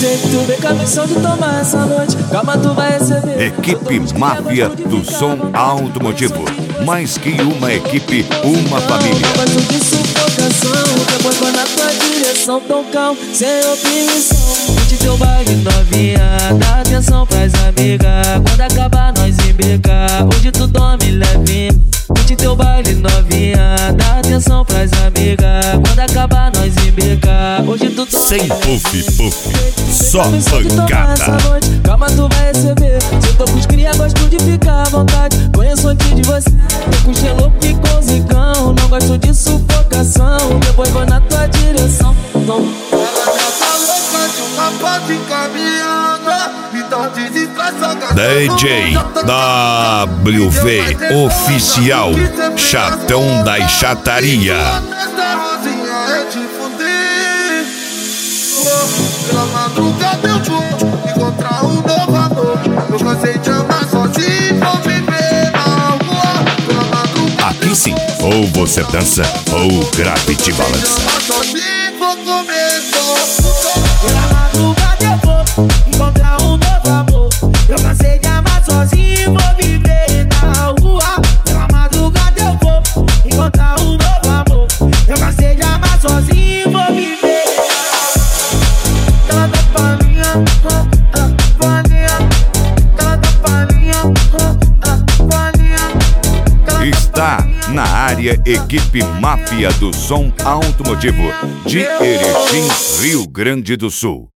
jeito, vem com a missão de tomar essa noite. Calma, tu vai receber. Equipe Máfia do Som Automotivo. Mais que uma equipe, uma família. Faz de sufocação, depois vai na tua direção. Tão calmo, sem opinião. Curte teu baile novinha, dá atenção pras amigas. Quando acabar nós embriagar, hoje tu dorme levinho. Curte teu baile novinha, dá atenção pras amigas. Quando acabar nós embriagar, hoje tu dorme sem puff, só pancada. Calma, tu vai receber. Se eu tô com os cria, gosto de ficar à vontade. Conheço antes de você. Tô com gelo e com zicão. Não gosto de sufocação. Depois vou na tua direção. DJ WV Oficial, chatão da chataria. Pela madrugada eu vou encontrar um novo amor. Eu cansei de amar sozinho, vou viver na rua. Pela madrugada aqui sim, ou você dança ou grafite balança. Sozinho vou comer pela madrugada eu vou encontrar um novo amor. Eu cansei de amar sozinho, vou viver na rua. Pela madrugada eu vou encontrar um novo amor. Eu cansei de amar sozinho, vou viver. Está na área Equipe Máfia do Som Automotivo de Erechim, Rio Grande do Sul.